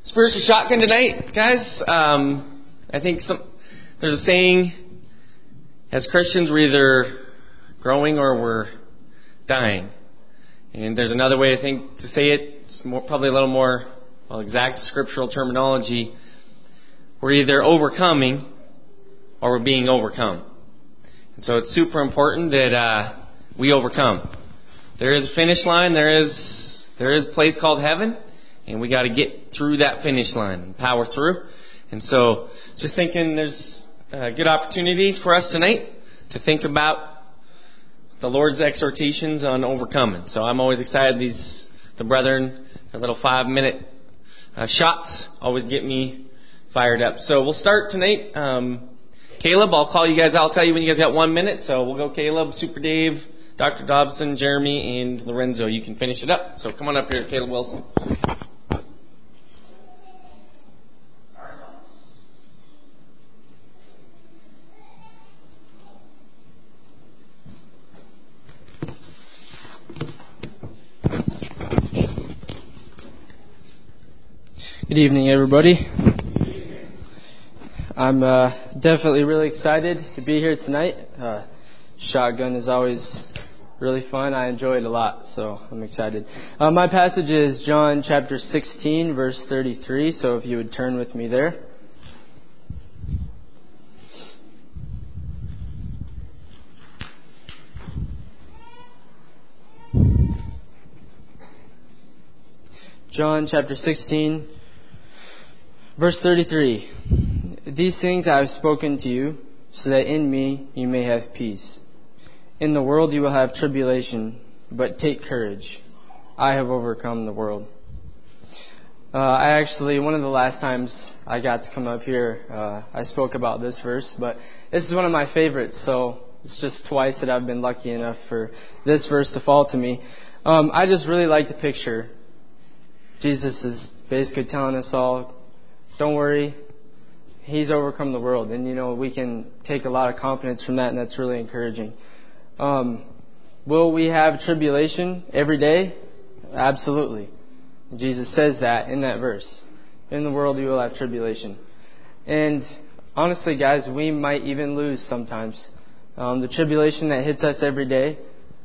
Spiritual shotgun tonight, guys. I think there's a saying, as Christians, we're either growing or we're dying. And there's another way I think to say it. It's probably a little more exact scriptural terminology. We're either overcoming or we're being overcome. And so it's super important that we overcome. There is a finish line. There is a place called heaven. And we got to get through that finish line and power through. And so just thinking there's a good opportunity for us tonight to think about the Lord's exhortations on overcoming. So I'm always excited. The brethren, their little 5-minute shots always get me fired up. So we'll start tonight. Caleb, I'll call you guys. I'll tell you when you guys got 1 minute. So we'll go Caleb, Super Dave, Dr. Dobson, Jeremy, and Lorenzo. You can finish it up. So come on up here, Caleb Wilson. Good evening, everybody. I'm definitely really excited to be here tonight. Shotgun is always really fun. I enjoy it a lot, so I'm excited. My passage is John chapter 16, verse 33, so if you would turn with me there. John chapter 16, verse 33. These things I have spoken to you, so that in me you may have peace. In the world you will have tribulation, but take courage. I have overcome the world. One of the last times I got to come up here, I spoke about this verse, but this is one of my favorites, so it's just twice that I've been lucky enough for this verse to fall to me. I just really like the picture. Jesus is basically telling us all, don't worry, He's overcome the world. And, we can take a lot of confidence from that, and that's really encouraging. Will we have tribulation every day? Absolutely. Jesus says that in that verse. In the world you will have tribulation. And honestly, guys, we might even lose sometimes. The tribulation that hits us every day,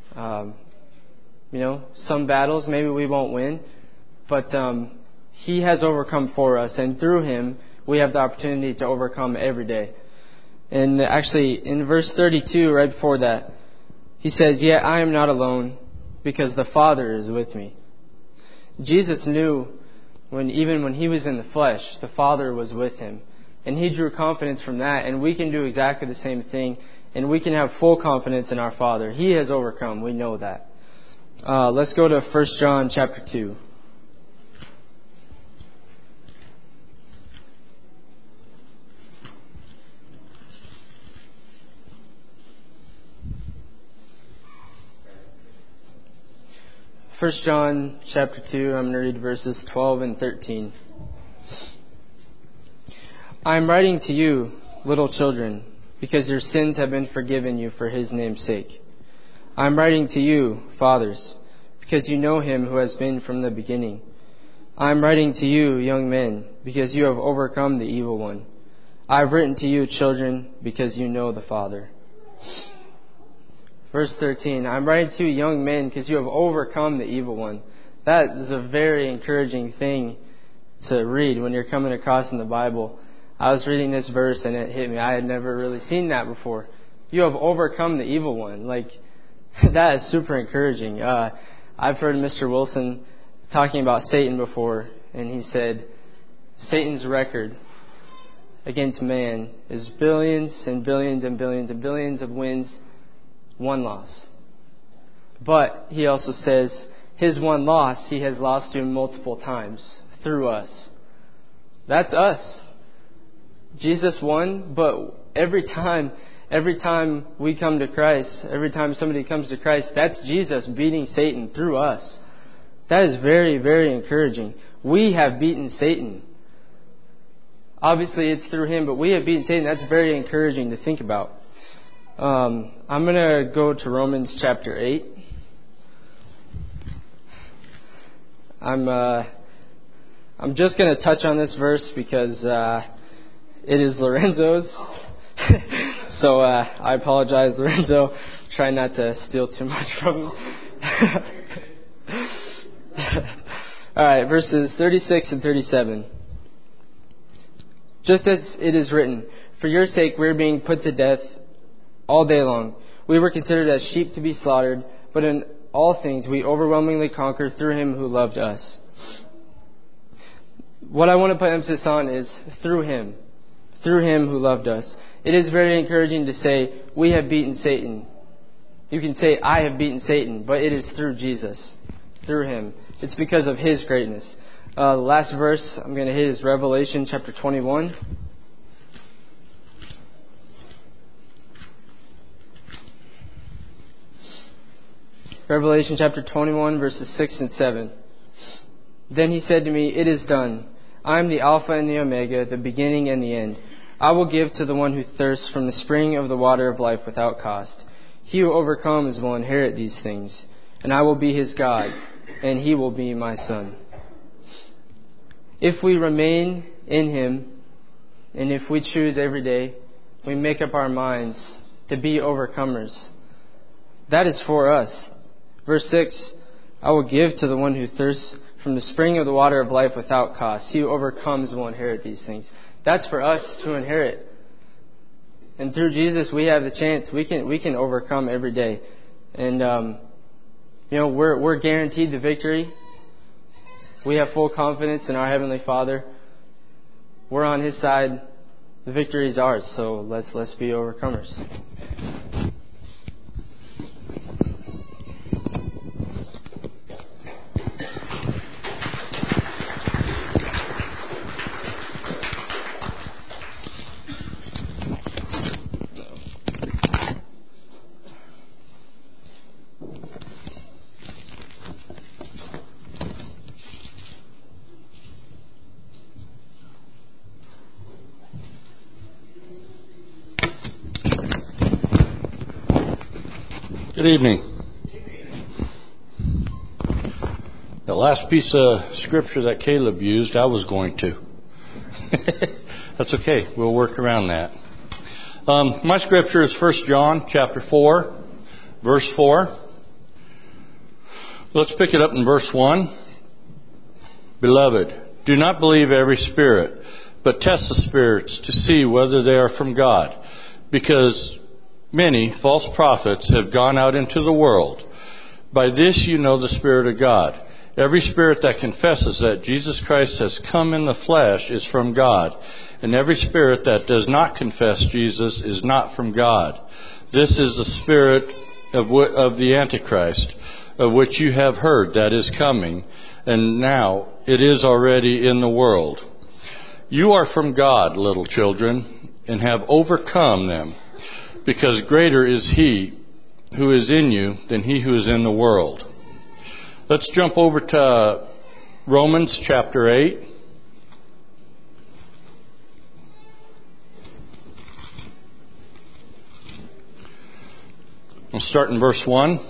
some battles maybe we won't win. But He has overcome for us, and through Him, we have the opportunity to overcome every day. And actually, in verse 32, right before that, He says, "Yet I am not alone, because the Father is with me." Jesus knew, even when He was in the flesh, the Father was with Him. And He drew confidence from that, and we can do exactly the same thing, and we can have full confidence in our Father. He has overcome, we know that. Let's go to 1 John chapter 2. 1 John chapter 2, I'm going to read verses 12 and 13. I am writing to you, little children, because your sins have been forgiven you for His name's sake. I am writing to you, fathers, because you know Him who has been from the beginning. I am writing to you, young men, because you have overcome the evil one. I have written to you, children, because you know the Father. Verse 13, I'm writing to you, young men, because you have overcome the evil one. That is a very encouraging thing to read when you're coming across in the Bible. I was reading this verse and it hit me. I had never really seen that before. You have overcome the evil one. That is super encouraging. I've heard Mr. Wilson talking about Satan before, and he said Satan's record against man is billions and billions and billions and billions of wins, one loss. But he also says his one loss, he has lost to multiple times through us. That's us. Jesus won, but every time we come to Christ, every time somebody comes to Christ, that's Jesus beating Satan through us. That is very, very encouraging. We have beaten Satan. Obviously, it's through Him, but we have beaten Satan. That's very encouraging to think about. I'm going to go to Romans chapter 8. I'm I'm just going to touch on this verse because it is Lorenzo's. So I apologize, Lorenzo. Try not to steal too much from him. All right, verses 36 and 37. Just as it is written, for your sake we are being put to death all day long. We were considered as sheep to be slaughtered, but in all things we overwhelmingly conquer through him who loved us. What I want to put emphasis on is through him who loved us. It is very encouraging to say, we have beaten Satan. You can say, I have beaten Satan, but it is through Jesus, through him. It's because of his greatness. The last verse I'm going to hit is Revelation chapter 21. Revelation chapter 21, verses 6 and 7. Then he said to me, it is done. I am the Alpha and the Omega, the beginning and the end. I will give to the one who thirsts from the spring of the water of life without cost. He who overcomes will inherit these things, and I will be his God, and he will be my son. If we remain in him, and if we choose every day, we make up our minds to be overcomers. That is for us. Verse 6, I will give to the one who thirsts from the spring of the water of life without cost. He who overcomes will inherit these things. That's for us to inherit. And through Jesus, we have the chance. We can overcome every day. And, we're guaranteed the victory. We have full confidence in our Heavenly Father. We're on his side. The victory is ours. So let's be overcomers. Good evening. The last piece of scripture that Caleb used, I was going to. That's okay. We'll work around that. My scripture is 1 John chapter 4, verse 4. Let's pick it up in verse 1. Beloved, do not believe every spirit, but test the spirits to see whether they are from God, because many false prophets have gone out into the world. By this you know the Spirit of God. Every spirit that confesses that Jesus Christ has come in the flesh is from God, and every spirit that does not confess Jesus is not from God. This is the spirit of the Antichrist, of which you have heard that is coming, and now it is already in the world. You are from God, little children, and have overcome them, because greater is he who is in you than he who is in the world. Let's jump over to Romans chapter 8. We'll start in verse 1.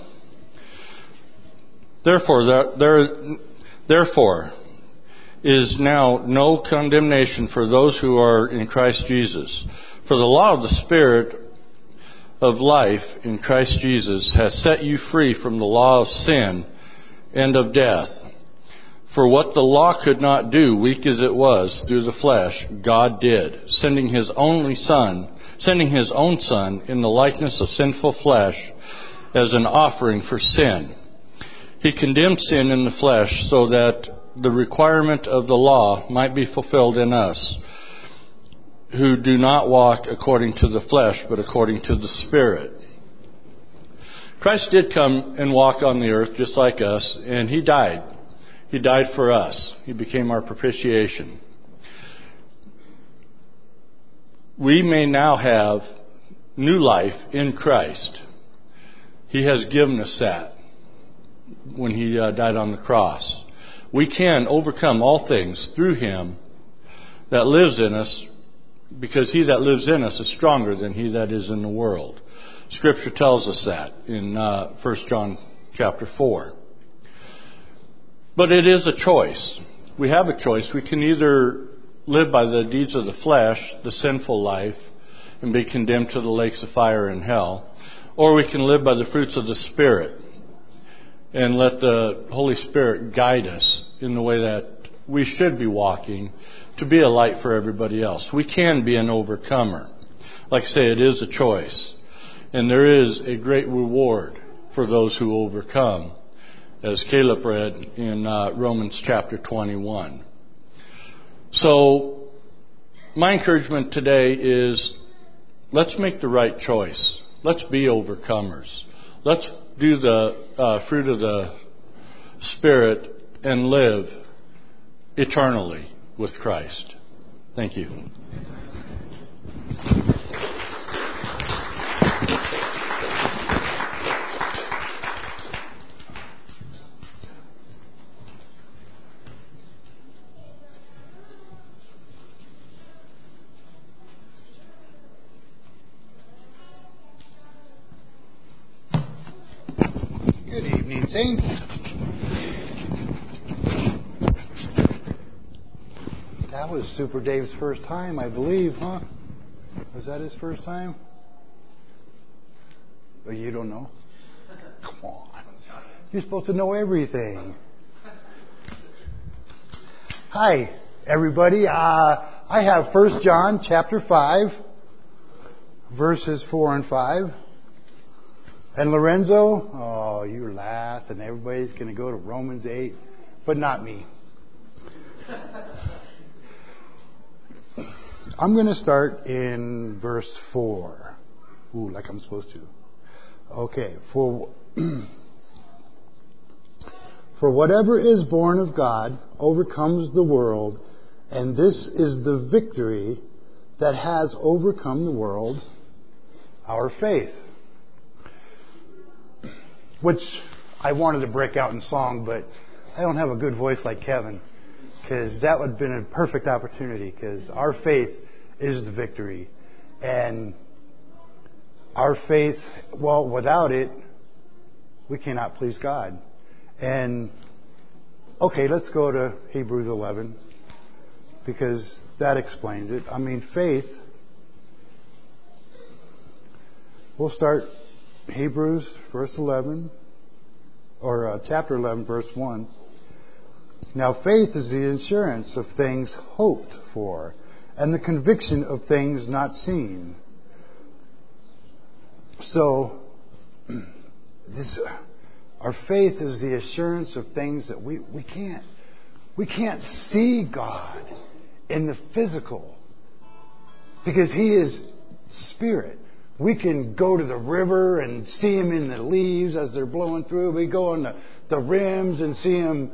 Therefore is now no condemnation for those who are in Christ Jesus. For the law of the Spirit of life in Christ Jesus has set you free from the law of sin and of death. For what the law could not do, weak as it was through the flesh, God did, sending his own Son in the likeness of sinful flesh as an offering for sin. He condemned sin in the flesh so that the requirement of the law might be fulfilled in us, who do not walk according to the flesh, but according to the Spirit. Christ did come and walk on the earth just like us, and he died. He died for us. He became our propitiation. We may now have new life in Christ. He has given us that when he died on the cross. We can overcome all things through him that lives in us, because he that lives in us is stronger than he that is in the world. Scripture tells us that in 1 John chapter 4. But it is a choice. we have a choice. We can either live by the deeds of the flesh, the sinful life, and be condemned to the lakes of fire in hell, or we can live by the fruits of the Spirit and let the Holy Spirit guide us in the way that we should be walking to be a light for everybody else. We can be an overcomer. Like I say, it is a choice. And there is a great reward for those who overcome, as Caleb read in Romans chapter 21. So, my encouragement today is, let's make the right choice. Let's be overcomers. Let's do the fruit of the Spirit and live eternally with Christ. Thank you. Good evening, saints. That was Super Dave's first time, I believe, huh? Was that his first time? Oh, you don't know? Come on. You're supposed to know everything. Hi, everybody. I have 1 John chapter 5, verses 4 and 5. And Lorenzo, oh, you're last, and everybody's going to go to Romans 8, but not me. I'm going to start in verse 4. Ooh, like I'm supposed to. Okay, for whatever is born of God overcomes the world, and this is the victory that has overcome the world, our faith. Which I wanted to break out in song, but I don't have a good voice like Kevin, because that would have been a perfect opportunity, because our faith is the victory. And our faith, well, without it, we cannot please God. And, okay, let's go to Hebrews 11, because that explains it. I mean, faith, we'll start Hebrews verse 11, or chapter 11, verse 1. Now faith is the assurance of things hoped for, and the conviction of things not seen. So, our faith is the assurance of things that we can't see God in the physical, because He is Spirit. We can go to the river and see Him in the leaves as they're blowing through. We go on the rims and see Him,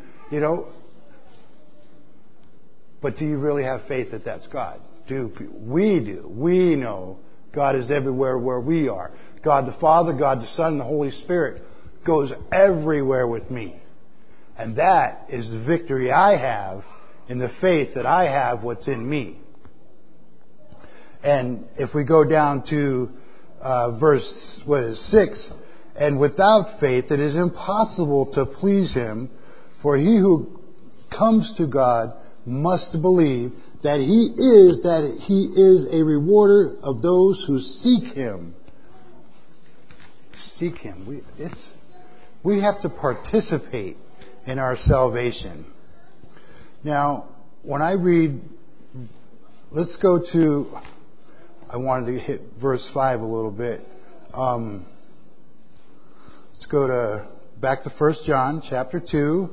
But do you really have faith that that's God? We do. We know God is everywhere where we are. God the Father, God the Son, and the Holy Spirit goes everywhere with me. And that is the victory I have in the faith that I have what's in me. And if we go down to verse 6, and without faith it is impossible to please Him, for he who comes to God must believe that He is a rewarder of those who seek Him. Seek Him. We have to participate in our salvation. Now, when I read, let's go to, I wanted to hit verse 5 a little bit. Let's go back to 1 John chapter 2.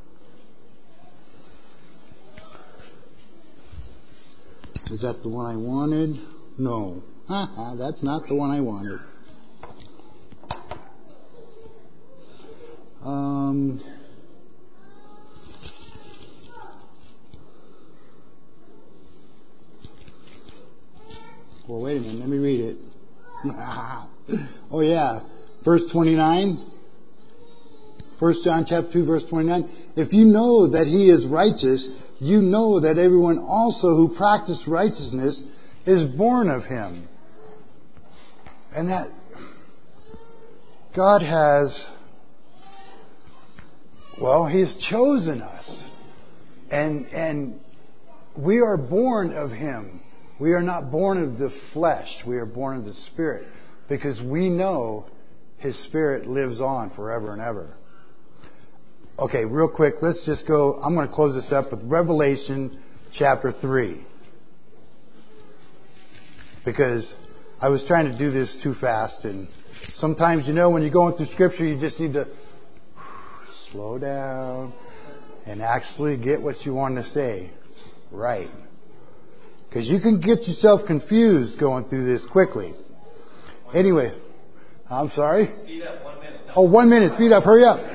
Is that the one I wanted? No. That's not the one I wanted. Well, wait a minute. Let me read it. Oh, yeah. Verse 29. 1 John chapter 2, verse 29. If you know that He is righteous, you know that everyone also who practices righteousness is born of Him. And that God has, He's chosen us. And we are born of Him. We are not born of the flesh. We are born of the Spirit, because we know His Spirit lives on forever and ever. Okay, real quick, let's just go. I'm going to close this up with Revelation chapter 3. Because I was trying to do this too fast, and sometimes, when you're going through Scripture, you just need to slow down and actually get what you want to say right. Because you can get yourself confused going through this quickly. Anyway, I'm sorry? Speed up 1 minute. Oh, 1 minute. Speed up. Hurry up.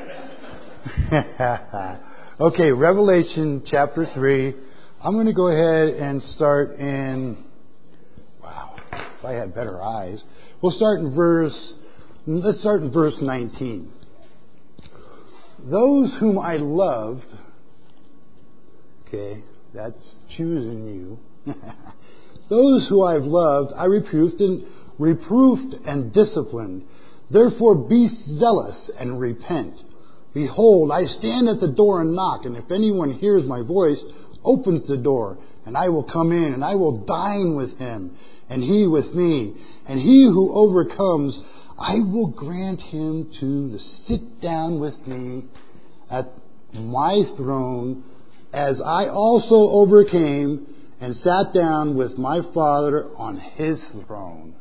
Okay, Revelation chapter 3. I'm going to go ahead and start in... Wow, if I had better eyes. Let's start in verse 19. Those whom I loved... Okay, that's choosing you. Those who I've loved, I reproved and disciplined. Therefore be zealous and repent. Behold, I stand at the door and knock, and if anyone hears my voice, opens the door, and I will come in, and I will dine with him, and he with me. And he who overcomes, I will grant him to sit down with me at my throne, as I also overcame and sat down with my Father on His throne.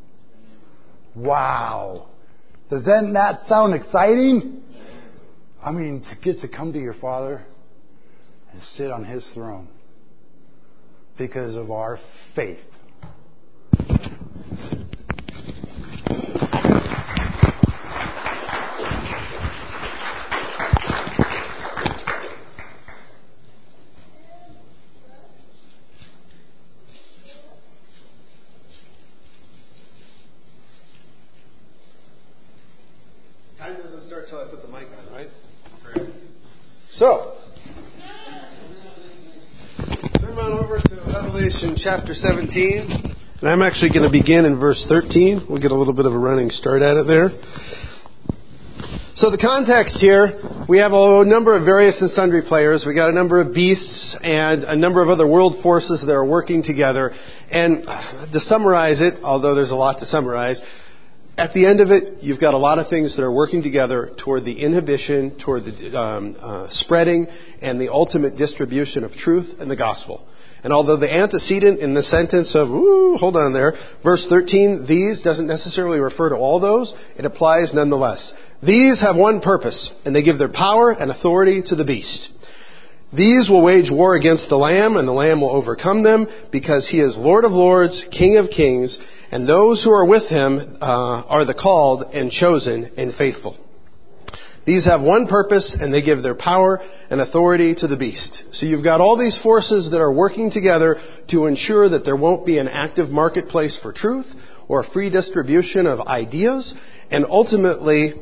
Wow. Does that not sound exciting? I mean, to get to come to your Father and sit on His throne because of our faith. Time doesn't start till I put the mic on, right? So, turn on over to Revelation chapter 17. And I'm actually going to begin in verse 13. We'll get a little bit of a running start at it there. So the context here, we have a number of various and sundry players. We got a number of beasts and a number of other world forces that are working together. And to summarize it, although there's a lot to summarize, at the end of it, you've got a lot of things that are working together toward the inhibition, toward the spreading, and the ultimate distribution of truth and the gospel. And although the antecedent in the sentence of, hold on there, verse 13, these doesn't necessarily refer to all those, it applies nonetheless. These have one purpose, and they give their power and authority to the beast. These will wage war against the Lamb, and the Lamb will overcome them, because He is Lord of lords, King of kings, and those who are with Him are the called and chosen and faithful. These have one purpose, and they give their power and authority to the beast. So you've got all these forces that are working together to ensure that there won't be an active marketplace for truth or a free distribution of ideas. And ultimately,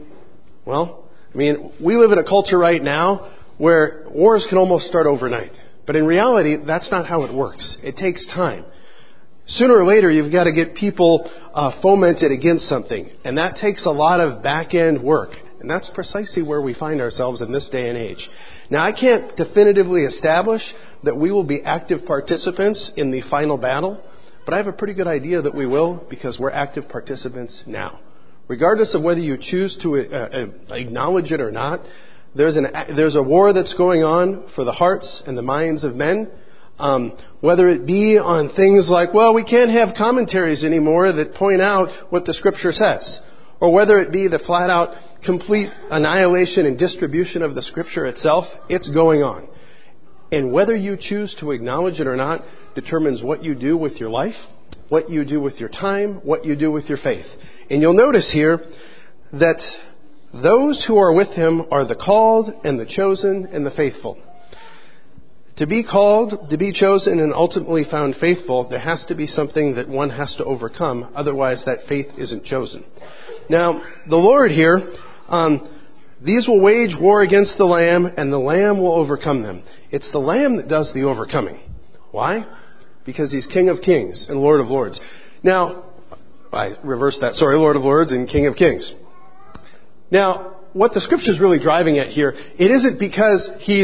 we live in a culture right now where wars can almost start overnight. But in reality, that's not how it works. It takes time. Sooner or later, you've got to get people fomented against something. And that takes a lot of back-end work. And that's precisely where we find ourselves in this day and age. Now, I can't definitively establish that we will be active participants in the final battle, but I have a pretty good idea that we will, because we're active participants now. Regardless of whether you choose to acknowledge it or not, there's a war that's going on for the hearts and the minds of men. Whether it be on things like, we can't have commentaries anymore that point out what the Scripture says. Or whether it be the flat-out complete annihilation and distribution of the Scripture itself, it's going on. And whether you choose to acknowledge it or not determines what you do with your life, what you do with your time, what you do with your faith. And you'll notice here that those who are with Him are the called and the chosen and the faithful. To be called, to be chosen, and ultimately found faithful, there has to be something that one has to overcome. Otherwise, that faith isn't chosen. Now, the Lord here, these will wage war against the Lamb, and the Lamb will overcome them. It's the Lamb that does the overcoming. Why? Because He's King of kings and Lord of lords. Now, I reversed that. Lord of lords and King of kings. Now, what the Scripture is really driving at here, it isn't because He's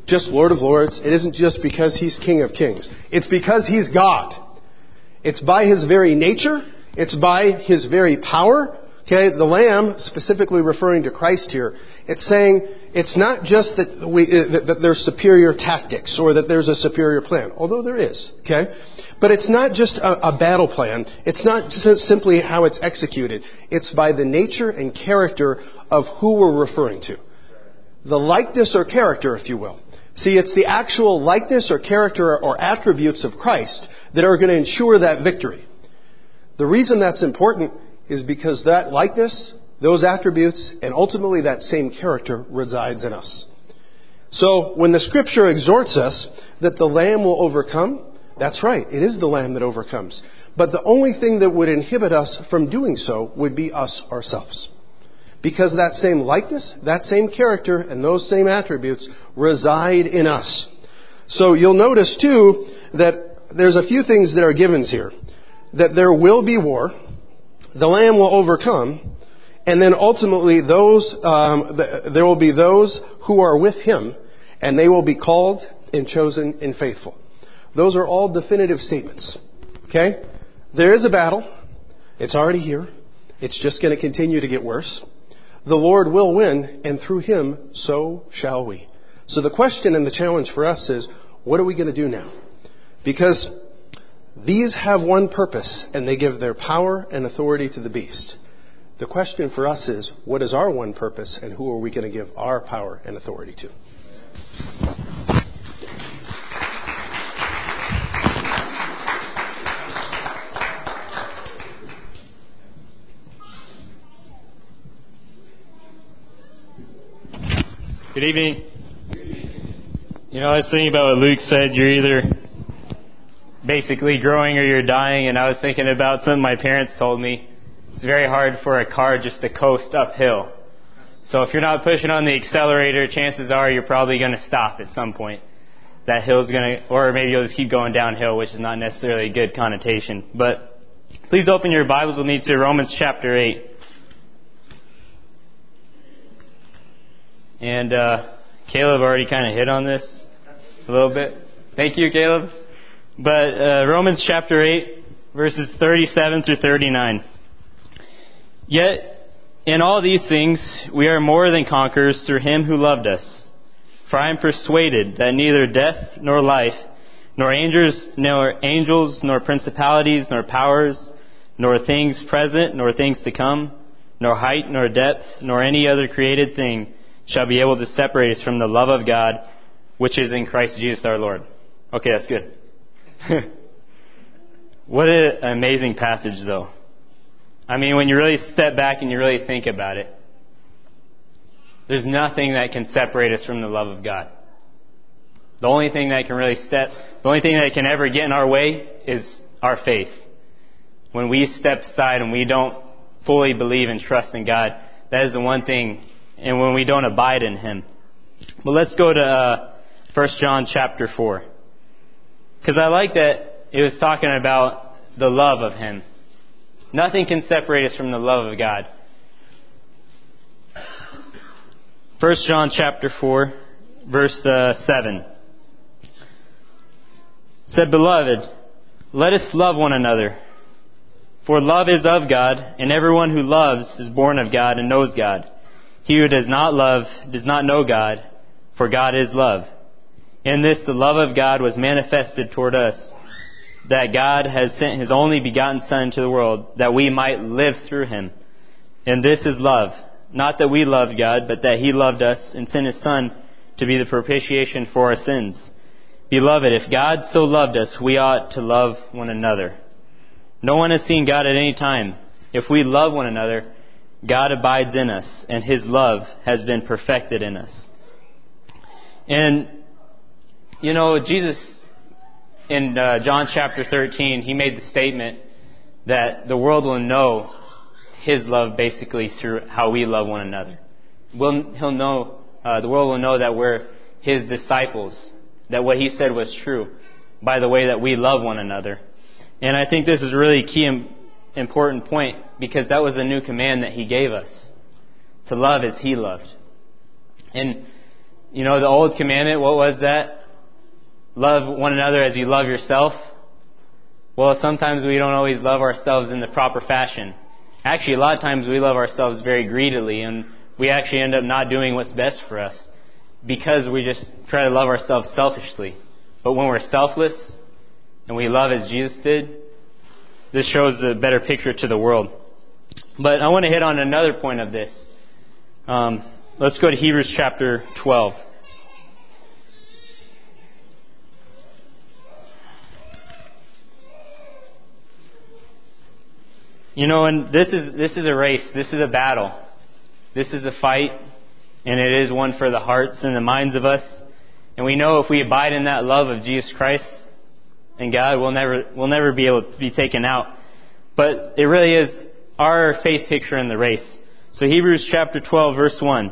just Lord of Lords. It isn't just because He's King of Kings. It's because He's God. It's by His very nature. It's by His very power. Okay, the Lamb, specifically referring to Christ here, it's saying it's not just that there's superior tactics or that there's a superior plan, although there is. Okay, but it's not just a battle plan. It's not just simply how it's executed. It's by the nature and character of who we're referring to. The likeness or character, if you will. See, it's the actual likeness or character or attributes of Christ that are going to ensure that victory. The reason that's important is because that likeness, those attributes, and ultimately that same character resides in us. So when the Scripture exhorts us that the Lamb will overcome, that's right, it is the Lamb that overcomes. But the only thing that would inhibit us from doing so would be us ourselves. Because that same likeness, that same character, and those same attributes reside in us. So you'll notice too that there's a few things that are givens here. That there will be war, the Lamb will overcome, and then ultimately there will be those who are with Him, and they will be called and chosen and faithful. Those are all definitive statements. Okay? There is a battle. It's already here. It's just going to continue to get worse. The Lord will win, and through Him, so shall we. So the question and the challenge for us is, what are we going to do now? Because these have one purpose, and they give their power and authority to the beast. The question for us is, what is our one purpose, and who are we going to give our power and authority to? Good evening. You know, I was thinking about what Luke said. You're either basically growing or you're dying, and I was thinking about something my parents told me. It's very hard for a car just to coast uphill. So if you're not pushing on the accelerator, chances are you're probably going to stop at some point. That hill's going to, or maybe you'll just keep going downhill, which is not necessarily a good connotation. But please open your Bibles with me to Romans chapter 8. And Caleb already kind of hit on this a little bit. Thank you, Caleb. But Romans chapter 8, verses 37 through 39. Yet in all these things we are more than conquerors through Him who loved us. For I am persuaded that neither death nor life, nor angels, nor principalities, nor powers, nor things present, nor things to come, nor height, nor depth, nor any other created thing shall be able to separate us from the love of God, which is in Christ Jesus our Lord. Okay, that's good. What an amazing passage, though. I mean, when you really step back and you really think about it, there's nothing that can separate us from the love of God. The only thing that can ever get in our way is our faith. When we step aside and we don't fully believe and trust in God, that is the one thing. And when we don't abide in Him. But let's go to 1 John chapter 4. Because I like that it was talking about the love of Him. Nothing can separate us from the love of God. 1 John chapter 4, verse 7. Said, Beloved, let us love one another. For love is of God, and everyone who loves is born of God and knows God. He who does not love does not know God, for God is love. In this the love of God was manifested toward us, that God has sent His only begotten Son into the world, that we might live through Him. And this is love, not that we loved God, but that He loved us and sent His Son to be the propitiation for our sins. Beloved, if God so loved us, we ought to love one another. No one has seen God at any time. If we love one another, God abides in us, and His love has been perfected in us. And, you know, Jesus, in John chapter 13, He made the statement that the world will know His love basically through how we love one another. The world will know that we're His disciples, that what He said was true by the way that we love one another. And I think this is a really key important point, because that was a new command that He gave us, to love as He loved. And the old commandment, what was that? Love one another as you love yourself. Well, sometimes we don't always love ourselves in the proper fashion. Actually, a lot of times we love ourselves very greedily, and we actually end up not doing what's best for us because we just try to love ourselves selfishly. But when we're selfless and we love as Jesus did, this shows a better picture to the world. But I want to hit on another point of this. Let's go to Hebrews chapter 12. And this is a race. This is a battle. This is a fight, and it is one for the hearts and the minds of us. And we know if we abide in that love of Jesus Christ and God, we'll never be able to be taken out. But it really is our faith picture in the race. So Hebrews chapter 12, verse 1.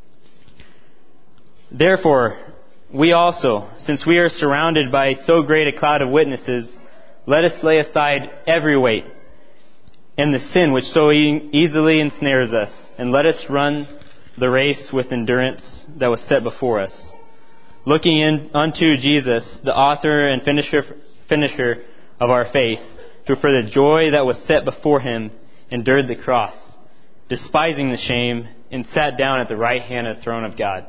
Therefore, we also, since we are surrounded by so great a cloud of witnesses, let us lay aside every weight and the sin which so easily ensnares us, and let us run the race with endurance that was set before us, looking unto Jesus, the author and finisher of our faith, who for the joy that was set before him endured the cross, despising the shame, and sat down at the right hand of the throne of God.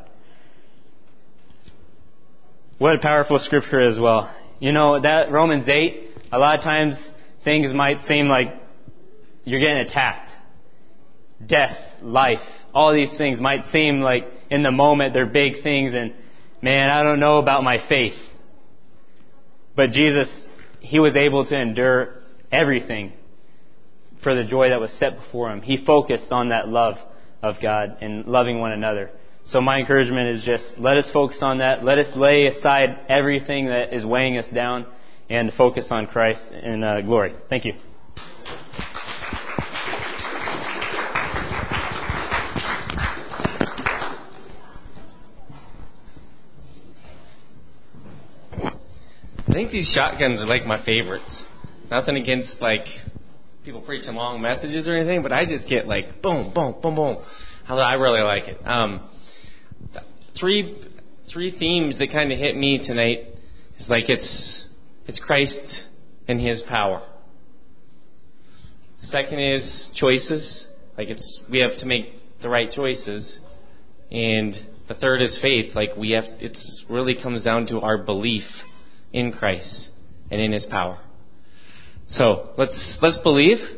What a powerful scripture as well. That Romans 8, a lot of times things might seem like you're getting attacked. Death, life, all these things might seem like in the moment they're big things, and man, I don't know about my faith. But Jesus, he was able to endure everything for the joy that was set before him. He focused on that love of God and loving one another. So my encouragement is just let us focus on that. Let us lay aside everything that is weighing us down and focus on Christ in glory. Thank you. I think these shotguns are like my favorites. Nothing against people preaching long messages or anything, but I just get boom, boom, boom, boom. I really like it. Three themes that kind of hit me tonight is it's Christ and His power. The second is choices. We have to make the right choices. And the third is faith. It really comes down to our belief in Christ and in His power. So let's believe,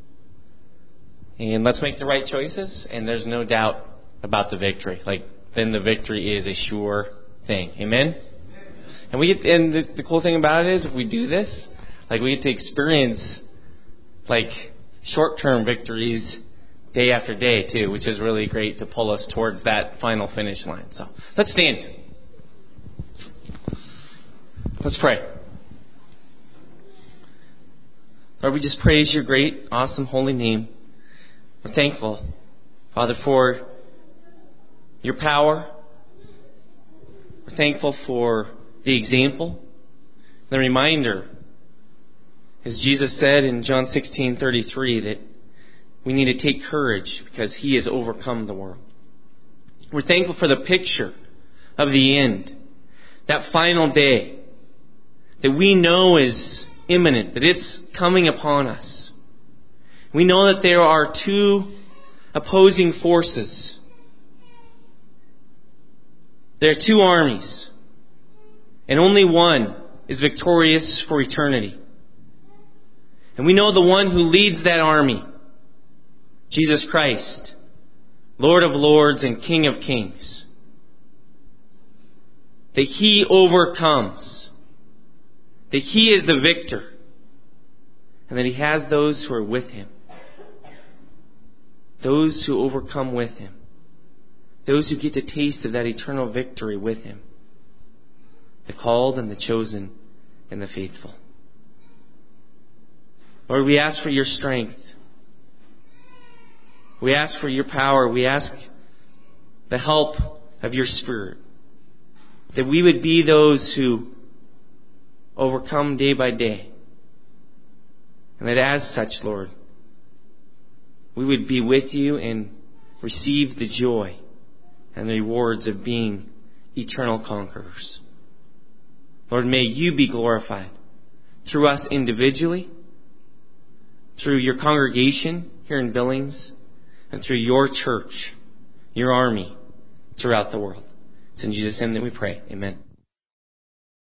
and let's make the right choices, and there's no doubt about the victory. Then the victory is a sure thing. Amen? And the cool thing about it is if we do this, we get to experience short-term victories day after day too, which is really great to pull us towards that final finish line. So let's stand. Let's pray. Lord, we just praise your great, awesome, holy name. We're thankful, Father, for your power. We're thankful for the example, the reminder, as Jesus said in John 16:33, that we need to take courage because He has overcome the world. We're thankful for the picture of the end, that final day that we know is imminent, that it's coming upon us. We know that there are two opposing forces. There are two armies, and only one is victorious for eternity. And we know the one who leads that army, Jesus Christ, Lord of Lords and King of Kings, that He overcomes, that He is the victor, and that He has those who are with Him, those who overcome with Him, those who get to taste of that eternal victory with Him, the called and the chosen and the faithful. Lord, we ask for your strength. We ask for your power. We ask the help of your Spirit, that we would be those who overcome day by day. And that as such, Lord, we would be with you and receive the joy and the rewards of being eternal conquerors. Lord, may you be glorified through us individually, through your congregation here in Billings, and through your church, your army throughout the world. It's in Jesus' name that we pray. Amen.